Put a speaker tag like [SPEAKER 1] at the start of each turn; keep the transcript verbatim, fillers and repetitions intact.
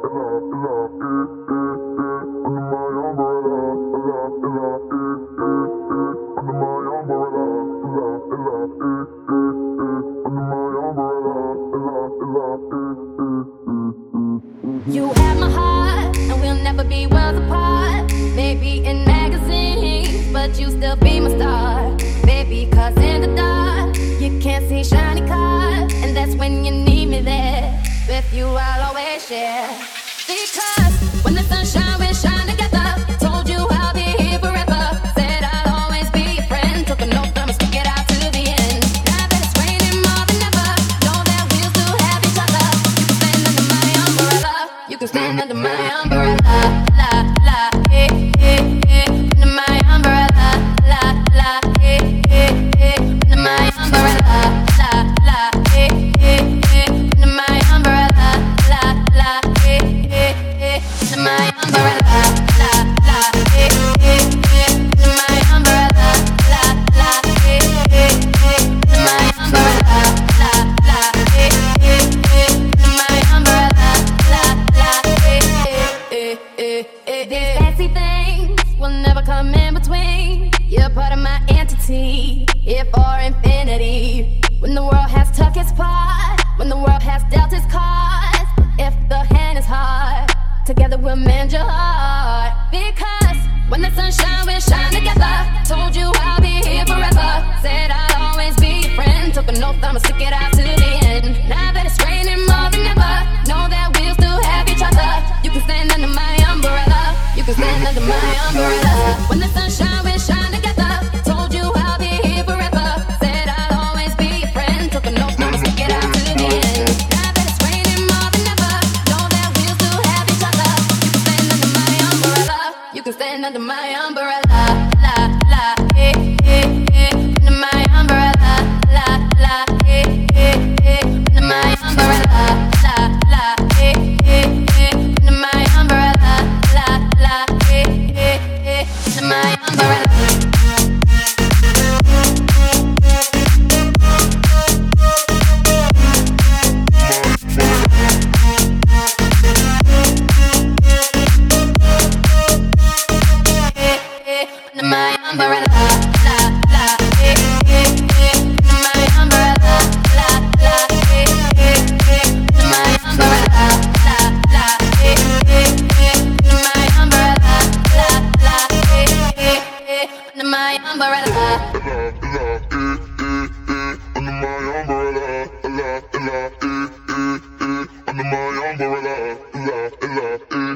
[SPEAKER 1] You have my heart, and we'll never be worlds apart. Maybe in magazines, but you still be my star. Baby, cause in the dark, you can't see shiny cars. And that's when you need me there. With you, I'll always share. Because when the sun shines, we shine together. Told you I'll be here forever. Said I'll always be your friend. Took an oath, I'ma stick it out to the end. Now that it's raining more than ever, know that we'll still have each other. You can stand under my umbrella. La, la, eh, eh, eh. Under my umbrella. La, la, eh, eh, eh. Under my umbrella. La, la, eh, eh, eh. Under my umbrella. La, la, eh, eh, eh. Under my umbrella. La, la, eh, eh, eh. Under my umbrella. La, la, eh, eh, eh. Under my umbrella. La, la, eh, eh, eh. Under my umbrella. La, la, eh, eh, eh. These fancy things will never come in between. You're part of my entity, here for infinity. When the world has took its part, when the world has dealt its cards, if the hand is hard, together we'll mend your heart. Because when the sun shines, we'll shine together. Told you I'll be here forever. Said I'll always be your friend. Took an oath, I'ma stick it out to the end. Now that it's raining more than ever, know that we'll still have each other. You can stand under my umbrella. You can stand under my umbrella. When the sun shines, we'll shine together. Told you I'll be here forever. Said I'll always be your friend. Took an oath, I'ma stick it out to the end. Now that it's raining more than ever, know that we'll still have each other. You can stand under my umbrella. La, la, eh, eh, eh. Under my umbrella. La, la, eh, eh, eh. Under my umbrella. La, la, eh, eh, eh. Under my umbrella. La, la, eh, eh, eh. Under my umbrella. Under my umbrella, la, la, eh, eh, eh. Under my umbrella, la, la, eh, eh, eh. Under my umbrella, la, la, eh, eh, eh. Under my umbrella, la, la, eh, eh, eh. Under my umbrella.
[SPEAKER 2] La, la, eh, eh, eh. Under my umbrella, la, la, eh, eh, eh. Under my umbrella, la, la, eh.